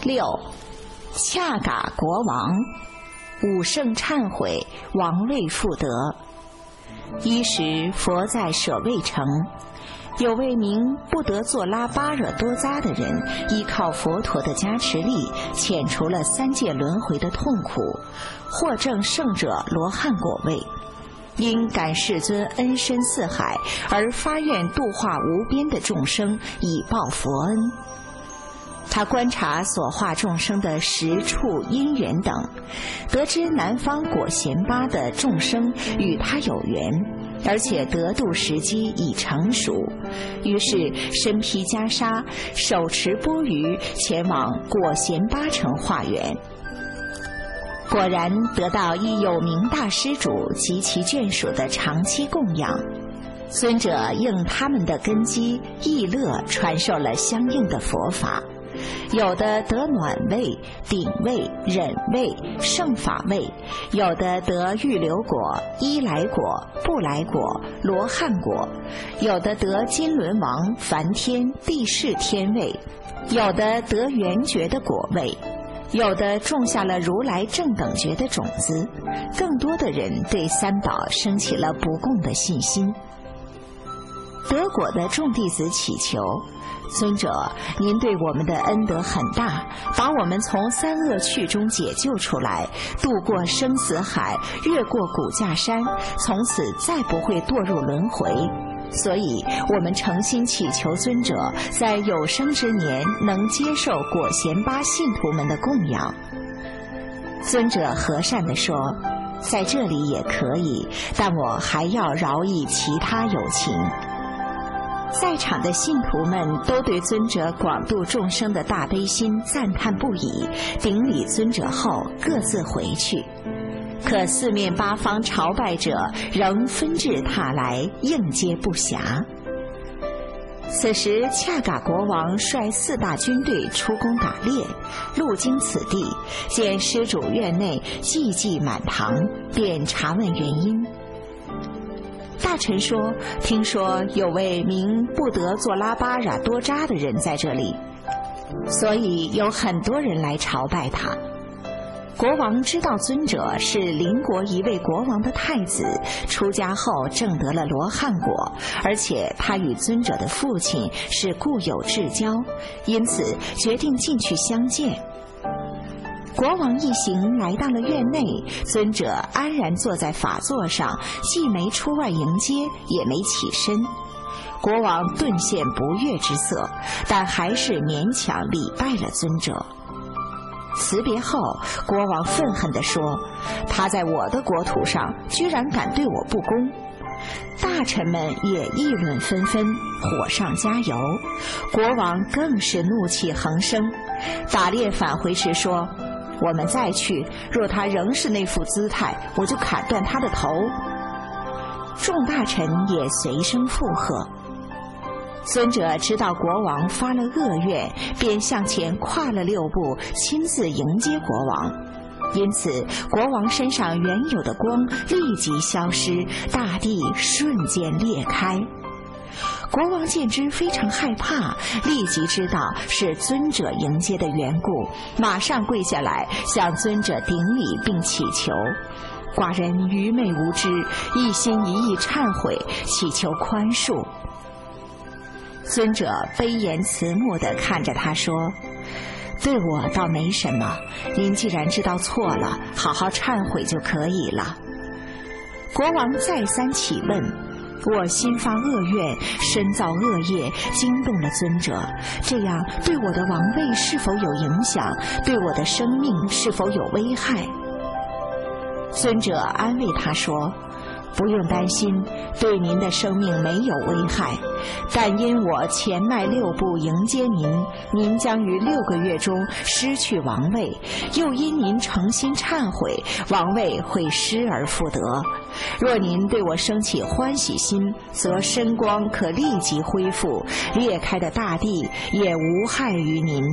6. 恰嘎国王，武圣忏悔，王位复得。一时佛在舍卫城，有位名布德作拉巴惹多扎的人，依靠佛陀的加持力，遣除了3界轮回的痛苦，获证圣者罗汉果位。因感世尊恩深似海，而发愿度化无边的众生，以报佛恩。他观察所化众生的时处因缘等，得知南方果贤巴的众生与他有缘，而且得度时机已成熟，于是身披袈裟，手持钵盂，前往果贤巴城化缘。果然得到一有名大施主及其眷属的长期供养，尊者应他们的根基意乐，传授了相应的佛法。有的得暖位、顶位、忍位、胜法位，有的得预流果、依来果、不来果、罗汉果，有的得金轮王、梵天、地势天位，有的得圆觉的果位，有的种下了如来正等觉的种子，更多的人对三宝升起了不共的信心。得果的众弟子祈求，尊者，您对我们的恩德很大，把我们从三恶趣中解救出来，渡过生死海，越过骨架山，从此再不会堕入轮回。所以我们诚心祈求尊者在有生之年能接受果贤巴信徒们的供养。尊者和善地说，在这里也可以，但我还要饶益其他有情。在场的信徒们都对尊者广度众生的大悲心赞叹不已，顶礼尊者后各自回去。可四面八方朝拜者仍纷至沓来，应接不暇。此时恰嘎国王率4大军队出宫打猎，路经此地，见施主院内寂寂满堂，便查问原因。大臣说，听说有位名布德作拉巴惹多扎的人在这里，所以有很多人来朝拜他。国王知道尊者是邻国一位国王的太子，出家后证得了罗汉果，而且他与尊者的父亲是故友至交，因此决定进去相见。国王一行来到了院内，尊者安然坐在法座上，既没出外迎接，也没起身。国王顿现不悦之色，但还是勉强礼拜了尊者。辞别后，国王愤恨地说，他在我的国土上居然敢对我不恭。大臣们也议论纷纷，火上加油。国王更是怒气横生，打猎返回时说，我们再去，若他仍是那副姿态，我就砍断他的头。众大臣也随声附和。尊者知道国王发了恶愿，便向前跨了6步，亲自迎接国王。因此国王身上原有的光立即消失，大地瞬间裂开。国王见之非常害怕，立即知道是尊者迎接的缘故，马上跪下来向尊者顶礼并祈求。寡人愚昧无知，一心一意忏悔，祈求宽恕。尊者悲言慈慕地看着他说，对我倒没什么，您既然知道错了，好好忏悔就可以了。国王再三启问，我心发恶愿，深造恶业，惊动了尊者，这样对我的王位是否有影响？对我的生命是否有危害？尊者安慰他说，不用担心，对您的生命没有危害，但因我前迈6步迎接您，您将于6个月中失去王位，又因您诚心忏悔，王位会失而复得。若您对我升起欢喜心，则身光可立即恢复，裂开的大地也无害于您。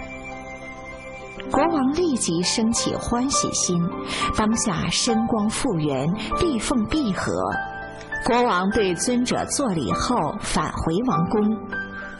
国王立即升起欢喜心，当下身光复原，地缝闭合。国王对尊者作礼后返回王宫。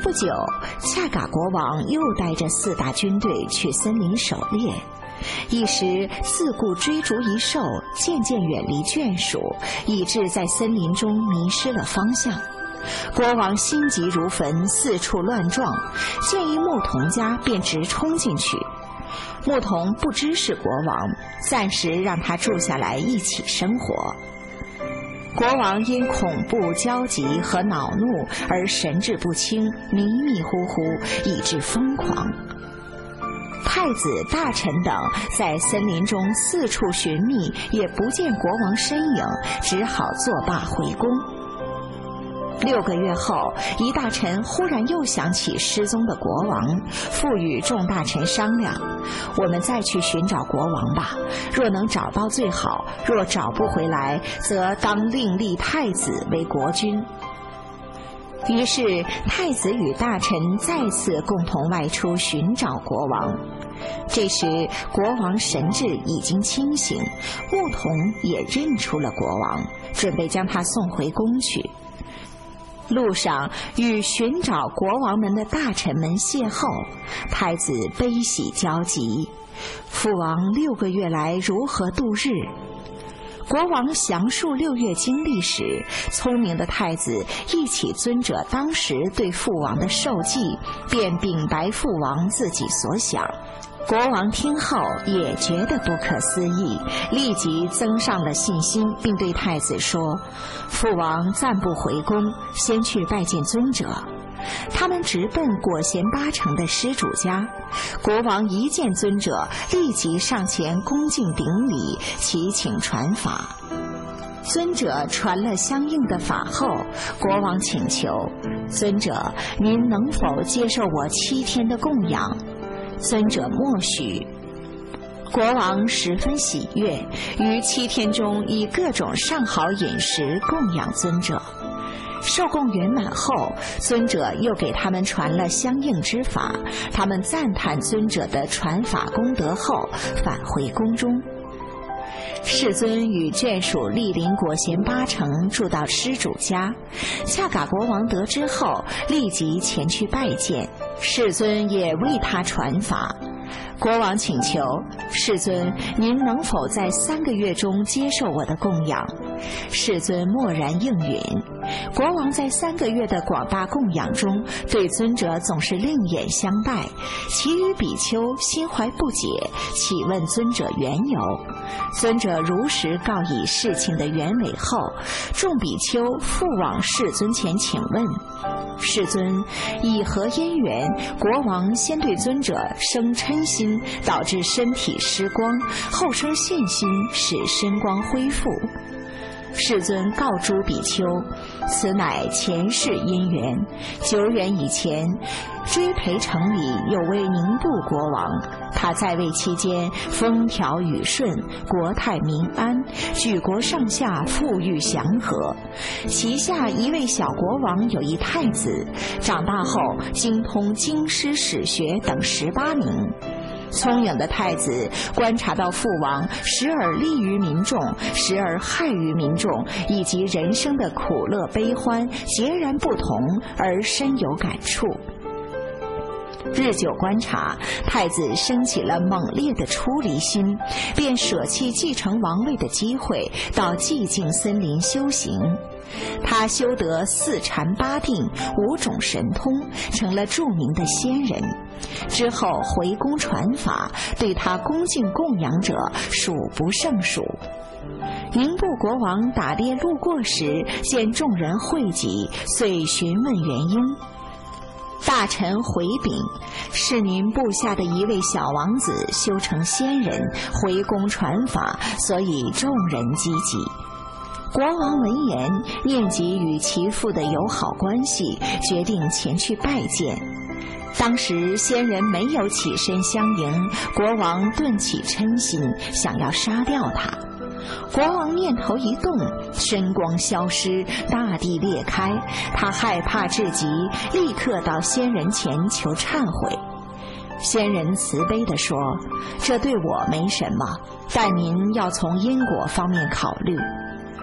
不久，恰嘎国王又带着4大军队去森林狩猎，一时自顾追逐一兽，渐渐远离眷属，以致在森林中迷失了方向。国王心急如焚，四处乱撞，见一牧童家便直冲进去。牧童不知是国王，暂时让他住下来一起生活。国王因恐怖、焦急和恼怒而神志不清，迷迷糊糊，以致疯狂。太子、大臣等在森林中四处寻觅，也不见国王身影，只好作罢回宫。6个月后，一大臣忽然又想起失踪的国王，复与众大臣商量：我们再去寻找国王吧，若能找到最好，若找不回来，则当另立太子为国君。于是太子与大臣再次共同外出寻找国王。这时国王神志已经清醒，牧童也认出了国王，准备将他送回宫去。路上与寻找国王们的大臣们邂逅，太子悲喜交集。父王6个月来如何度日？国王详述6月经历时，聪明的太子忆起尊者当时对父王的授记，便禀白父王自己所想。国王听后也觉得不可思议，立即增上了信心，并对太子说：父王暂不回宫，先去拜见尊者。他们直奔果贤8城的施主家，国王一见尊者，立即上前恭敬顶礼，祈请传法。尊者传了相应的法后，国王请求：尊者，您能否接受我7天的供养？尊者默许。国王十分喜悦，于7天中以各种上好饮食供养尊者。受供圆满后，尊者又给他们传了相应之法，他们赞叹尊者的传法功德后，返回宫中。世尊与眷属莅临果贤8城，住到施主家。恰嘎国王得知后，立即前去拜见，世尊也为他传法。国王请求：世尊，您能否在3个月中接受我的供养？世尊默然应允。国王在3个月的广大供养中，对尊者总是另眼相待，其余比丘心怀不解，启问尊者缘由。尊者如实告以事情的原委后，众比丘复往世尊前请问。世尊，以何因缘，国王先对尊者生嗔心，导致身体失光，后生信心，使身光恢复？世尊告诸比丘，此乃前世因缘。久远以前，追培城里有位宁布国王，他在位期间风调雨顺，国泰民安，举国上下富裕祥和。旗下一位小国王有一太子，长大后精通经师史学等18名。聪颖的太子观察到父王时而利于民众，时而害于民众，以及人生的苦乐悲欢截然不同，而深有感触。日久观察，太子升起了猛烈的出离心，便舍弃继承王位的机会，到寂静森林修行。他修得4禅8定5种神通，成了著名的仙人。之后回宫传法，对他恭敬供养者数不胜数。宁布国王打猎路过时，见众人汇集，遂询问原因。大臣回禀：是您部下的一位小王子修成仙人，回宫传法，所以众人积极。国王闻言，念及与其父的友好关系，决定前去拜见。当时仙人没有起身相迎，国王顿起嗔心，想要杀掉他。国王念头一动，身光消失，大地裂开，他害怕至极，立刻到仙人前求忏悔。仙人慈悲地说：这对我没什么，但您要从因果方面考虑。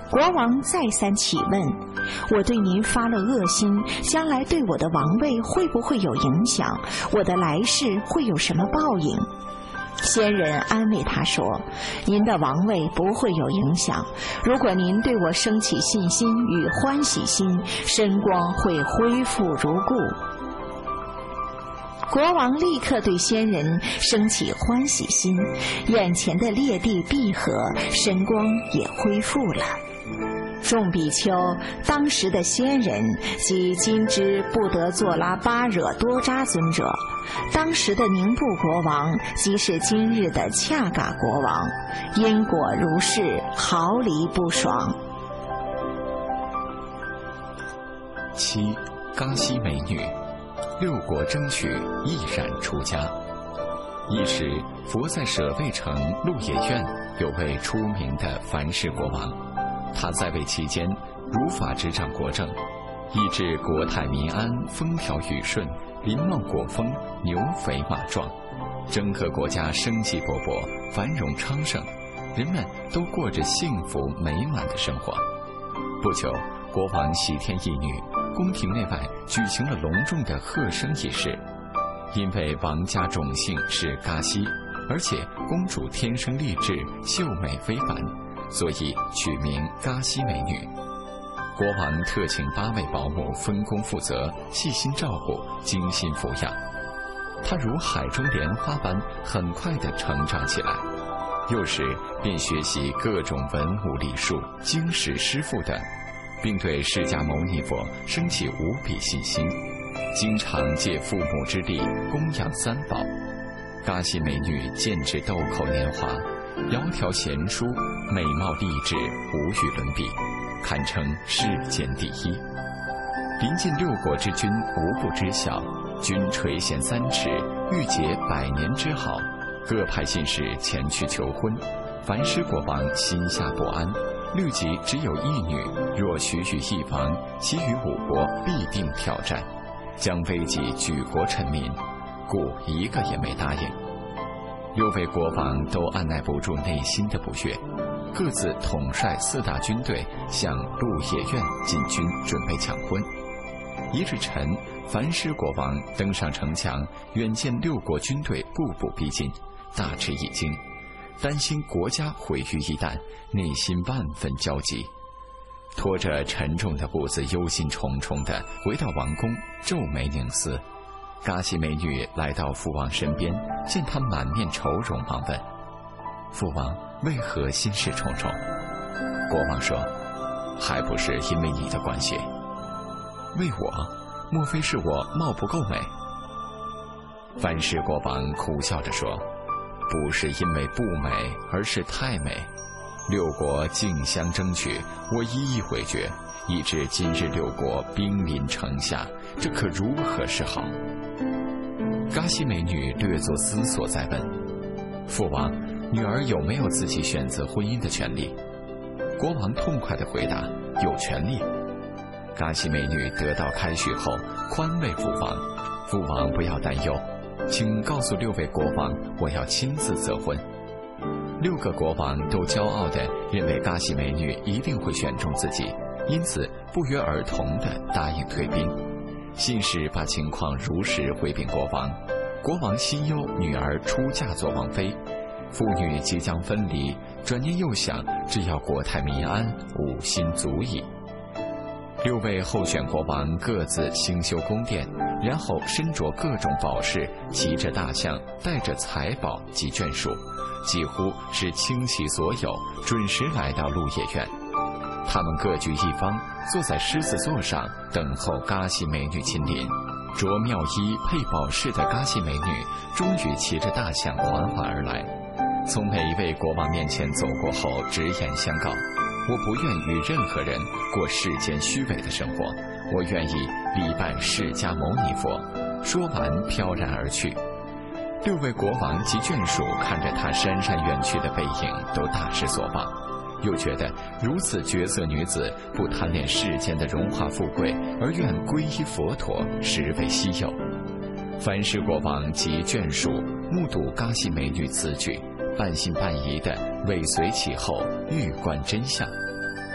国王再三启问：我对您发了恶心，将来对我的王位会不会有影响？我的来世会有什么报应？仙人安慰他说：您的王位不会有影响，如果您对我升起信心与欢喜心，身光会恢复如故。国王立刻对仙人升起欢喜心，眼前的裂地闭合，神光也恢复了。众比丘，当时的仙人即今之布德佐拉巴惹多扎尊者，当时的宁布国王即是今日的恰嘎国王，因果如是，毫厘不爽。 7. 嘎西美女，6国争取，毅然出家。一时，佛在舍卫城鹿野苑有位出名的梵世国王，他在位期间如法执掌国政，以致国泰民安，风调雨顺，林茂果丰，牛肥马壮，整个国家生机勃勃，繁荣昌盛，人们都过着幸福美满的生活。不久，国王喜添一女，宫廷内外举行了隆重的贺生仪式。因为王家种姓是嘎西，而且公主天生丽质，秀美非凡，所以取名嘎西美女。国王特请8位保姆分工负责，细心照顾，精心抚养。她如海中莲花般很快地成长起来，幼时便学习各种文武礼术，经史诗赋等，并对释迦牟尼佛升起无比信心，经常借父母之力供养3宝。嘎西美女剑指豆蔻年华，窈窕贤淑，美貌丽质，无与伦比，堪称世间第一。临近6国之君无不知晓，均垂涎3尺，欲结100年之好，各派信使前去求婚。梵师国王心下不安，虑及只有一女，若许予一王，其余5国必定挑战，将危及举国臣民，故一个也没答应。6位国王都按耐不住内心的不悦，各自统帅4大军队向鹿野苑进军，准备抢婚。一日晨，梵师国王登上城墙，远见6国军队步步逼近，大吃一惊，担心国家毁于一旦，内心万分焦急，拖着沉重的步子，忧心忡忡地回到王宫，皱眉凝思。嘎西美女来到父王身边，见他满面愁容，忙问：父王为何心事重重？国王说：还不是因为你的关系。为我？莫非是我貌不够美？梵世国王苦笑着说：不是因为不美，而是太美。6国竞相争取，我一一回绝，以致今日6国兵临城下，这可如何是好？嘎西美女略作思索，再问：父王，女儿有没有自己选择婚姻的权利？国王痛快地回答：有权利。嘎西美女得到开许后，宽慰父王：父王不要担忧，请告诉6位国王，我要亲自择婚。6个国王都骄傲地认为嘎西美女一定会选中自己，因此不约而同地答应退兵。信使把情况如实回禀国王，国王心忧女儿出嫁做王妃，父女即将分离，转念又想，只要国泰民安，吾心足矣。6位候选国王各自兴修宫殿，然后身着各种宝饰，骑着大象，带着财宝及眷属，几乎是倾其所有，准时来到鹿野苑。他们各据一方，坐在狮子座上，等候嘎西美女亲临。着妙衣配宝饰的嘎西美女终于骑着大象缓缓而来，从每一位国王面前走过后，直言相告：我不愿与任何人过世间虚伪的生活，我愿意礼拜释迦牟尼佛。说完飘然而去。6位国王及眷属看着她姗姗远去的背影，都大失所望，又觉得如此绝色女子不贪恋世间的荣华富贵，而愿皈依佛陀，实为稀有。梵世国王及眷属目睹嘎西美女此举，半信半疑地尾随其后，欲观真相。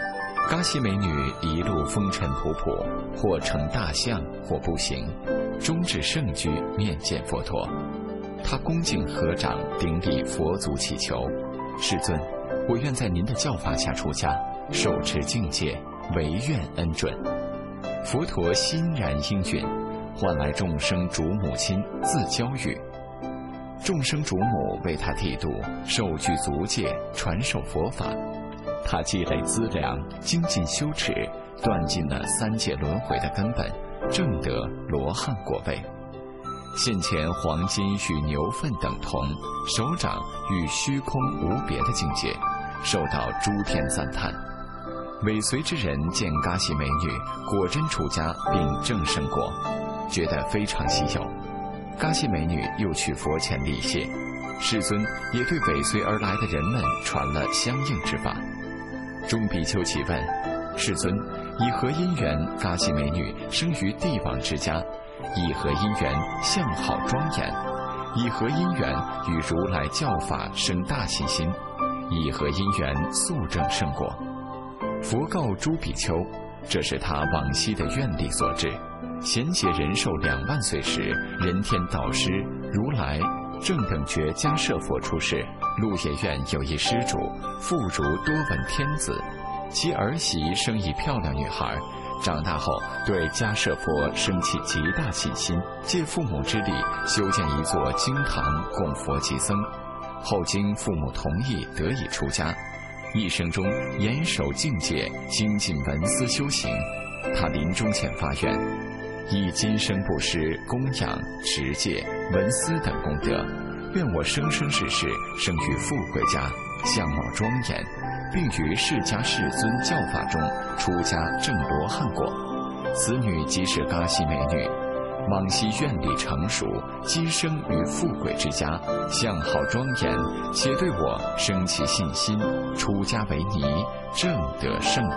嘎西美女一路风尘仆仆，或乘大象，或步行，终至圣居面见佛陀。她恭敬合掌顶礼佛足祈求：世尊，我愿在您的教法下出家，受持境界，唯愿恩准。佛陀欣然应允，唤来众生主母亲自教育。众生主母为他剃度，受具足戒，传授佛法。他积累资粮，精进修持，断尽了3界轮回的根本，证得罗汉果位。现前黄金与牛粪等同，手掌与虚空无别的境界，受到诸天赞叹。尾随之人见嘎西美女果真出家并证圣果，觉得非常稀有。嘎西美女又去佛前礼谢，世尊也对尾随而来的人们传了相应之法。众比丘齐问：世尊，以何因缘嘎西美女生于帝王之家？以何因缘相好庄严？以何因缘与如来教法生大信心？以何因缘速证圣果？佛告诸比丘，这是他往昔的愿力所致。贤劫人寿2万岁时，人天导师如来正等觉迦摄佛出世，鹿野苑有一施主，妇孺多闻天子，其儿媳生一漂亮女孩，长大后对迦摄佛生起极大信心，借父母之力修建一座经堂供佛及僧，后经父母同意得以出家。一生中严守境界，精进文思修行。他临终前发愿，以今生布施、供养、持戒、闻思等功德，愿我生生世世生于富贵家，相貌庄严，并于释迦世尊教法中出家证罗汉果。此女即是嘎西美女，往昔愿力成熟，今生于富贵之家，相好庄严，且对我生起信心，出家为尼，证得圣果。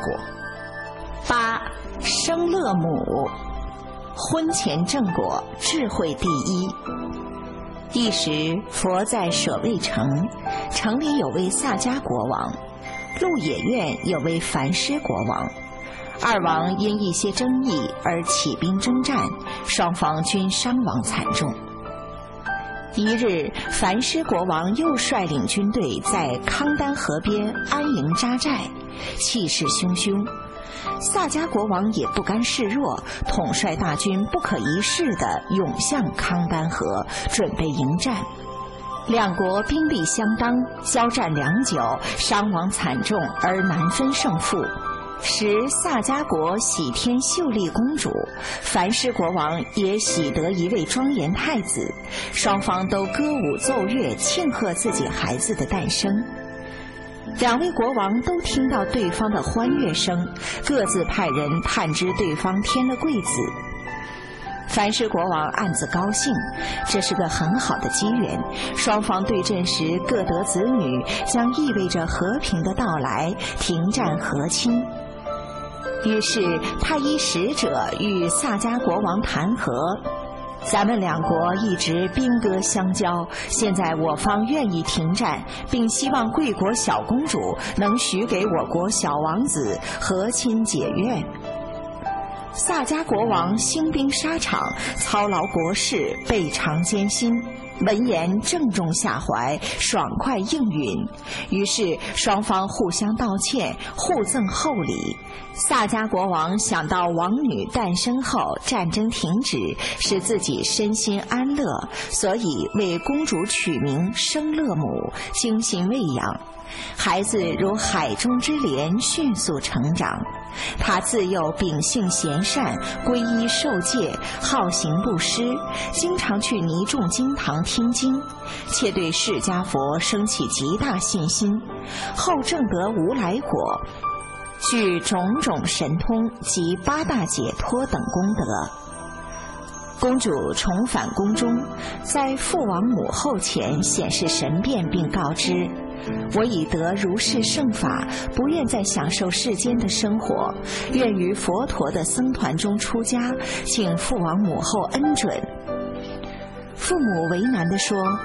8. 生乐母。婚前正果，智慧第一。一时，佛在舍卫城，城里有位萨迦国王，鹿野苑有位梵师国王。二王因一些争议而起兵征战，双方均伤亡惨重。一日，梵师国王又率领军队在康丹河边安营扎寨，气势汹汹。萨迦国王也不甘示弱，统帅大军不可一世地涌向康丹河，准备迎战。两国兵力相当，交战良久，伤亡惨重而难分胜负。时萨迦国喜添秀丽公主，梵师国王也喜得一位庄严太子，双方都歌舞奏乐，庆贺自己孩子的诞生。两位国王都听到对方的欢乐声，各自派人探知对方添了贵子。梵师国王暗自高兴，这是个很好的机缘，双方对阵时各得子女，将意味着和平的到来，停战和亲。于是他依使者与萨迦国王谈和，咱们两国一直兵戈相交，现在我方愿意停战，并希望贵国小公主能许给我国小王子和亲解怨。萨迦国王兴兵沙场，操劳国事，倍尝艰辛，闻言正中下怀，爽快应允。于是双方互相道歉，互赠厚礼。萨迦国王想到王女诞生后战争停止，使自己身心安乐，所以为公主取名生乐母，精心喂养。孩子如海中之莲，迅速成长。他自幼秉性贤善，皈依受戒，好行布施，经常去尼众经堂听经，且对释迦佛生起极大信心，后证得无来果，具种种神通及8大解脱等功德。公主重返宫中，在父王母后前显示神变，并告知：我已得如是圣法，不愿再享受世间的生活，愿于佛陀的僧团中出家，请父王母后恩准。父母为难地说：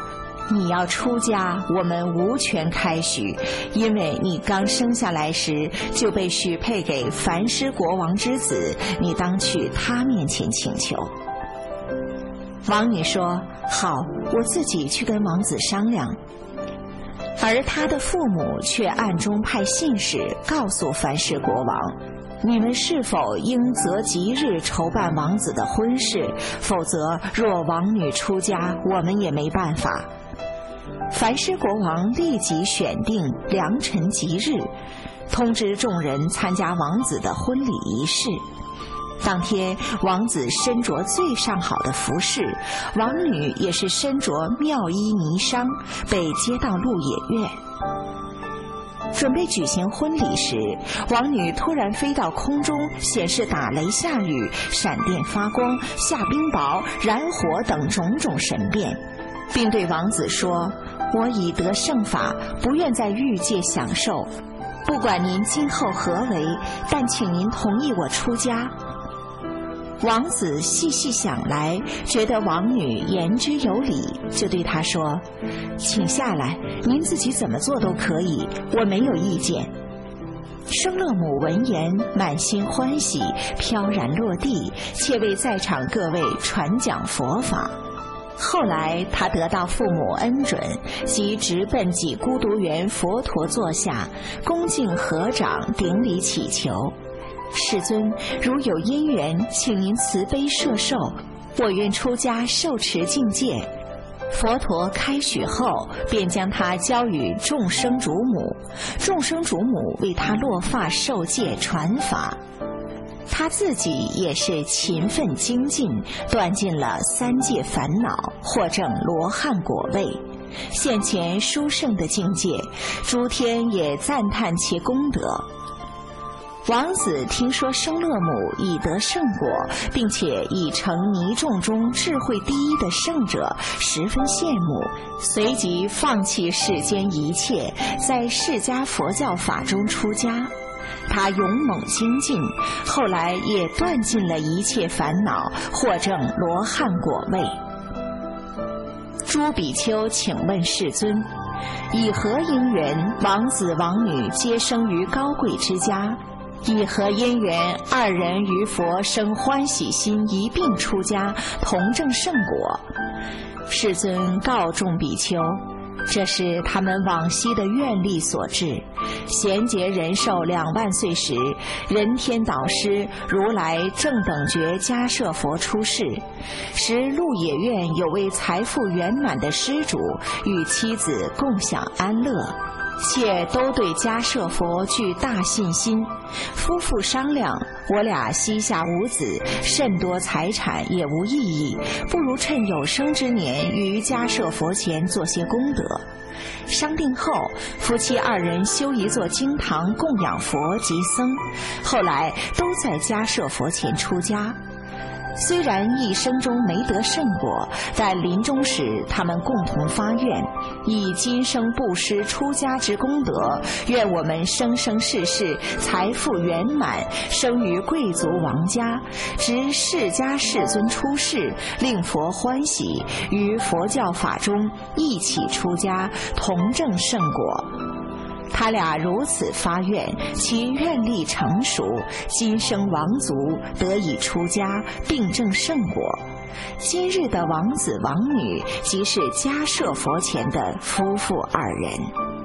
你要出家，我们无权开许，因为你刚生下来时就被许配给樊师国王之子，你当去他面前请求。王女说：好，我自己去跟王子商量。而他的父母却暗中派信使告诉樊氏国王，你们是否应择吉日筹办王子的婚事，否则若王女出家，我们也没办法。樊氏国王立即选定良辰吉日，通知众人参加王子的婚礼仪式。当天，王子身着最上好的服饰，王女也是身着妙衣霓裳，被接到鹿野苑。准备举行婚礼时，王女突然飞到空中，显示打雷下雨、闪电发光、下冰雹、燃火等种种神变，并对王子说：我已得圣法，不愿在欲界享受，不管您今后何为，但请您同意我出家。王子细细想来，觉得王女言之有理，就对她说：请下来，您自己怎么做都可以，我没有意见。生乐母闻言满心欢喜，飘然落地，且为在场各位传讲佛法。后来他得到父母恩准，即直奔几孤独园佛陀座下，恭敬合掌顶礼祈求：世尊，如有因缘，请您慈悲摄受，我愿出家受持境界。佛陀开许后，便将他交与众生主母，众生主母为他落发受戒传法。他自己也是勤奋精进，断尽了三界烦恼，获证罗汉果位，现前殊胜的境界，诸天也赞叹其功德。王子听说生乐母已得圣果，并且已成尼众中智慧第一的圣者，十分羡慕，随即放弃世间一切，在释迦佛教法中出家。他勇猛精进，后来也断尽了一切烦恼，获证罗汉果位。诸比丘请问世尊：以何因缘，王子王女皆生于高贵之家？以何因缘，二人于佛生欢喜心，一并出家，同证圣果？世尊告众比丘：这是他们往昔的愿力所致。贤劫人寿2万岁时，人天导师如来正等觉迦摄佛出世，时鹿野苑有位财富圆满的施主，与妻子共享安乐，且都对迦摄佛具大信心。夫妇商量，我俩膝下无子，甚多财产也无意义，不如趁有生之年于迦摄佛前做些功德。商定后，夫妻二人修一座经堂供养佛及僧，后来都在迦摄佛前出家。虽然一生中没得圣果，但临终时他们共同发愿，以今生布施出家之功德，愿我们生生世世财富圆满，生于贵族王家，直释迦世尊出世，令佛欢喜，于佛教法中一起出家，同证圣果。他俩如此发愿，其愿力成熟，今生王族得以出家，并证圣果。今日的王子王女，即是迦摄佛前的夫妇二人。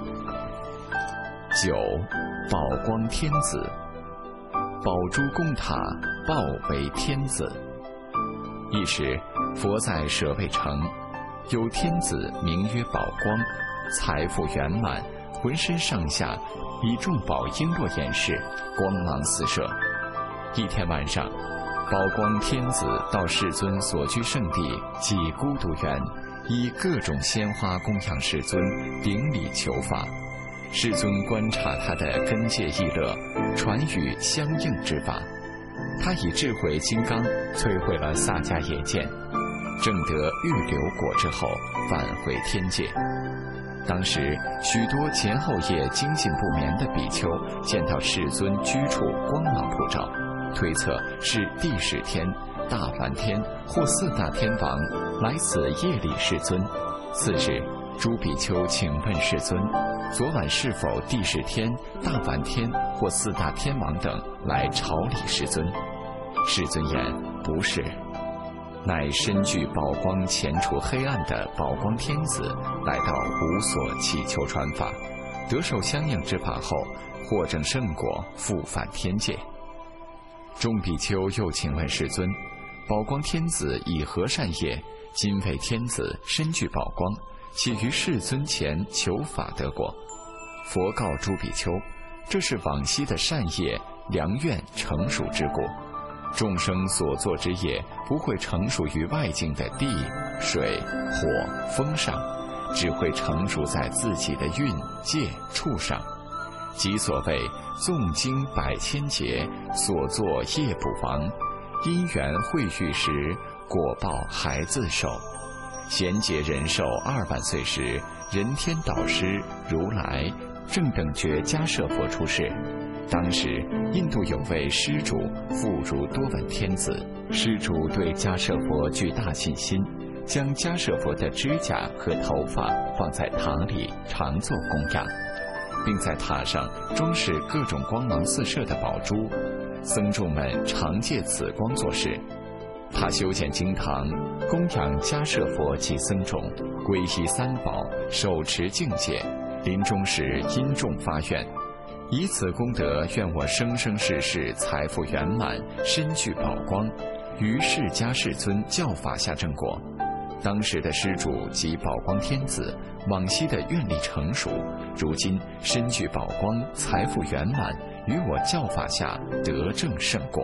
9. 宝光天子，宝珠宫塔，报为天子。一时，佛在舍卫城，有天子名曰宝光，财富圆满，浑身上下以众宝璎珞掩饰，光芒四射。一天晚上，宝光天子到世尊所居圣地即孤独园，以各种鲜花供养世尊，顶礼求法。世尊观察他的根戒意乐，传语相应之法。他以智慧金刚摧毁了萨迦耶剑，证得预流果之后，返回天界。当时许多前后夜精进不眠的比丘见到世尊居处光芒普照，推测是地始天、大梵天或4大天王来此夜礼世尊。次日， 朱比丘请问世尊，昨晚是否帝释天、大梵天或四大天王等来朝礼世尊？世尊言：不是，乃身具宝光前除黑暗的宝光天子来到无所祈求传法，得受相应之法后，获证圣果，复返天界。众比丘又请问世尊，宝光天子以何善业，今为天子身具宝光，且于世尊前求法得果？佛告诸比丘，这是往昔的善业良愿成熟之故。众生所作之业不会成熟于外境的地、水、火、风上，只会成熟在自己的运、界、处上。即所谓纵经百千劫，所作业不亡，因缘会遇时，果报还自受。贤劫人寿2万岁时，人天导师如来正等觉迦摄佛出世。当时印度有位施主富如多闻天子，施主对迦摄佛具大信心，将迦摄佛的指甲和头发放在塔里常做供养，并在塔上装饰各种光芒四射的宝珠，僧众们常借此光做事。他修建经堂，供养迦摄佛及僧众，皈依三宝，手持净戒，临终时因众发愿，以此功德，愿我生生世世财富圆满，身具宝光，于释迦世尊教法下正果。当时的施主即宝光天子，往昔的愿力成熟，如今身具宝光，财富圆满，于我教法下得正圣果。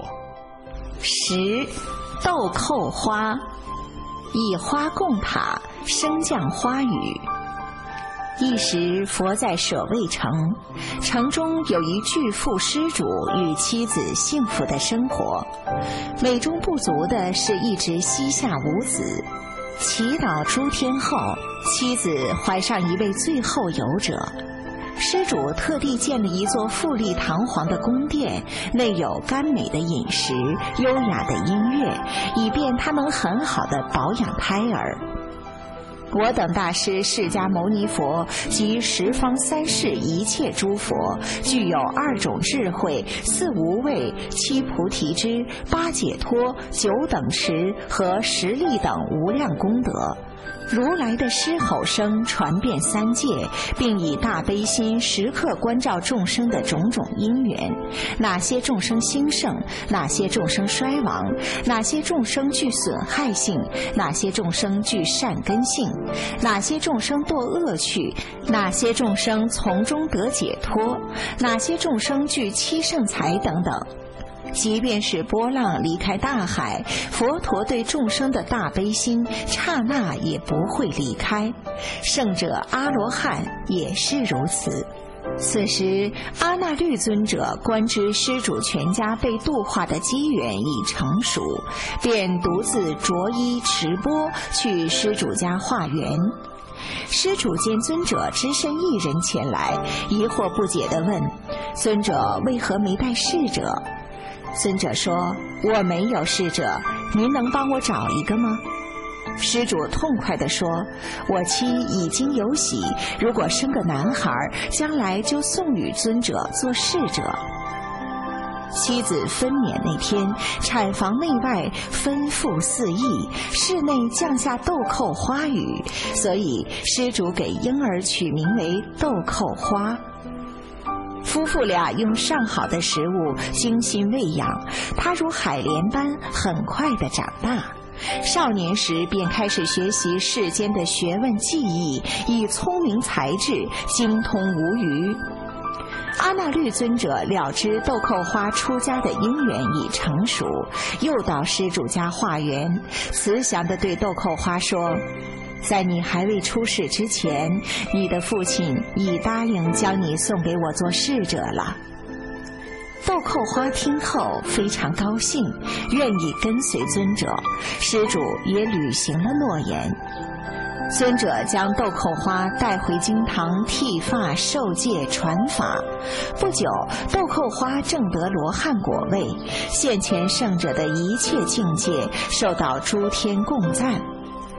10. 豆蔻花，以花供塔，升降花雨。一时佛在舍卫城，城中有一巨富施主与妻子幸福的生活，美中不足的是一直膝下无子。祈祷诸天后，妻子怀上一位最后游者。施主特地建了一座富丽堂皇的宫殿，内有甘美的饮食、优雅的音乐，以便他能很好地保养胎儿。我等大师释迦牟尼佛及十方三世一切诸佛，具有2种智慧、4无畏、7菩提支、8解脱、9等持和10力等无量功德。如来的狮吼声传遍3界，并以大悲心时刻关照众生的种种因缘，哪些众生兴盛，哪些众生衰亡，哪些众生具损害性，哪些众生具善根性，哪些众生堕恶趣，哪些众生从中得解脱，哪些众生具7圣财等等。即便是波浪离开大海，佛陀对众生的大悲心刹那也不会离开。圣者阿罗汉也是如此。此时阿那律尊者观知施主全家被度化的机缘已成熟，便独自着衣持钵去施主家化缘。施主见尊者只身一人前来，疑惑不解地问：尊者为何没带侍者？尊者说：我没有侍者，您能帮我找一个吗？施主痛快地说：我妻已经有喜，如果生个男孩，将来就送与尊者做侍者。妻子分娩那天，产房内外丰富四溢，室内降下豆蔻花雨，所以施主给婴儿取名为豆蔻花。夫妇俩用上好的食物精心喂养，他如海莲般很快地长大。少年时便开始学习世间的学问技艺，以聪明才智精通无余。阿那律尊者了知豆蔻花出家的因缘已成熟，又到施主家化缘，慈祥地对豆蔻花说：在你还未出世之前，你的父亲已答应将你送给我做侍者了。豆蔻花听后非常高兴，愿意跟随尊者，施主也履行了诺言。尊者将豆蔻花带回经堂剃发受戒传法，不久豆蔻花证得罗汉果位，现前圣者的一切境界受到诸天供赞。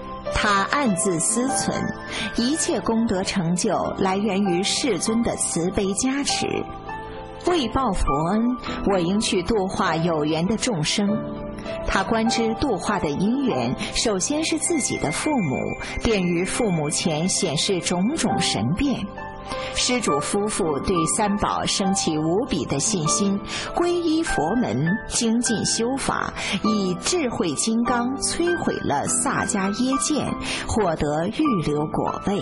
他暗自思忖，一切功德成就来源于世尊的慈悲加持。为报佛恩，我应去度化有缘的众生。他观知度化的因缘，首先是自己的父母，便于父母前显示种种神变。施主夫妇对三宝升起无比的信心，皈依佛门，精进修法，以智慧金刚摧毁了萨迦耶见，获得预流果位。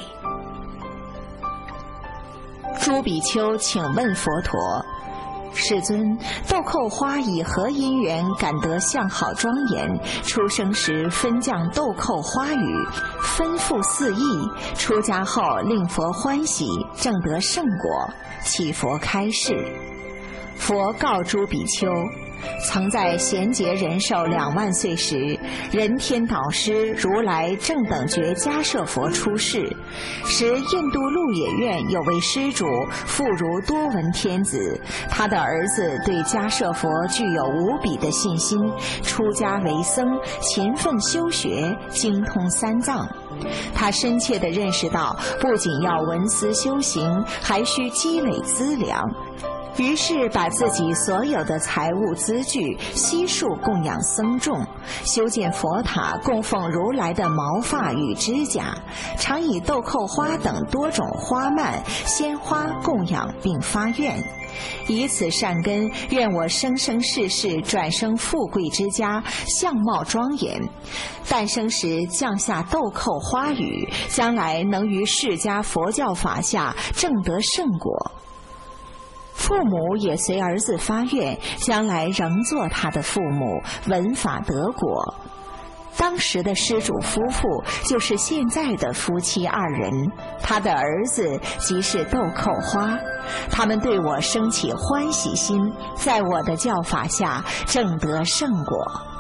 诸比丘请问佛陀：世尊，豆蔻花以何因缘感得相好庄严？出生时分降豆蔻花雨，分付4亿；出家后令佛欢喜，证得圣果，祈佛开示。佛告诸比丘：曾在贤劫人寿2万岁时，人天导师如来正等觉迦摄佛出世，时印度鹿野苑有位施主妇如多闻天子，他的儿子对迦摄佛具有无比的信心，出家为僧，勤奋修学，精通3藏。他深切地认识到，不仅要闻思修行，还需积累资粮，于是把自己所有的财物资具悉数供养僧众，修建佛塔供奉如来的毛发与指甲，常以豆蔻花等多种花蔓鲜花供养并发愿，以此善根，愿我生生世世转生富贵之家，相貌庄严，诞生时降下豆蔻花雨，将来能于释迦佛教法下证得圣果。父母也随儿子发愿，将来仍做他的父母，闻法得果。当时的施主夫妇就是现在的夫妻2人，他的儿子即是豆蔻花，他们对我生起欢喜心，在我的教法下证得圣果。